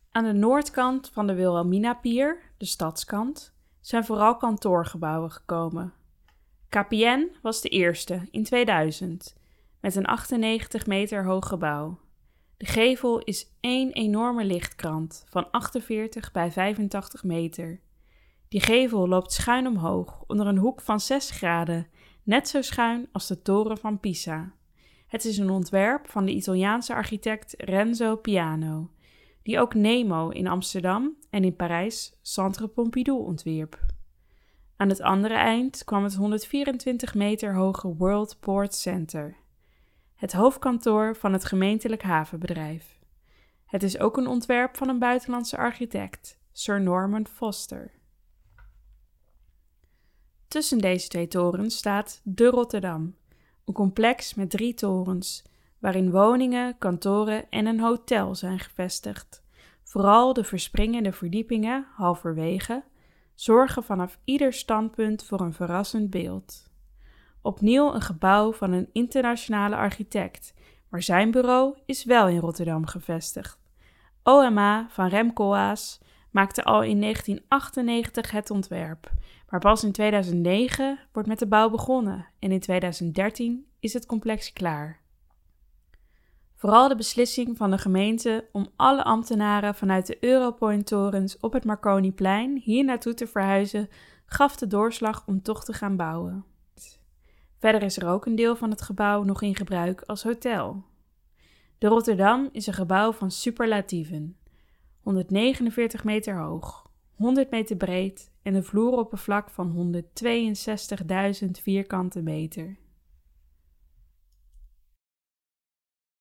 Aan de noordkant van de Wilhelminapier, de stadskant, zijn vooral kantoorgebouwen gekomen. KPN was de eerste in 2000, met een 98 meter hoog gebouw. De gevel is één enorme lichtkrant van 48 bij 85 meter. Die gevel loopt schuin omhoog onder een hoek van 6 graden, net zo schuin als de toren van Pisa. Het is een ontwerp van de Italiaanse architect Renzo Piano, die ook Nemo in Amsterdam en in Parijs Centre Pompidou ontwierp. Aan het andere eind kwam het 124 meter hoge World Port Center, het hoofdkantoor van het gemeentelijk havenbedrijf. Het is ook een ontwerp van een buitenlandse architect, Sir Norman Foster. Tussen deze 2 torens staat De Rotterdam, een complex met 3 torens, waarin woningen, kantoren en een hotel zijn gevestigd. Vooral de verspringende verdiepingen, halverwege, zorgen vanaf ieder standpunt voor een verrassend beeld. Opnieuw een gebouw van een internationale architect, maar zijn bureau is wel in Rotterdam gevestigd. OMA van Rem Koolhaas maakte al in 1998 het ontwerp, maar pas in 2009 wordt met de bouw begonnen en in 2013 is het complex klaar. Vooral de beslissing van de gemeente om alle ambtenaren vanuit de Europoint-torens op het Marconiplein hier naartoe te verhuizen, gaf de doorslag om toch te gaan bouwen. Verder is er ook een deel van het gebouw nog in gebruik als hotel. De Rotterdam is een gebouw van superlatieven. 149 meter hoog, 100 meter breed en een vloeroppervlak van 162.000 vierkante meter.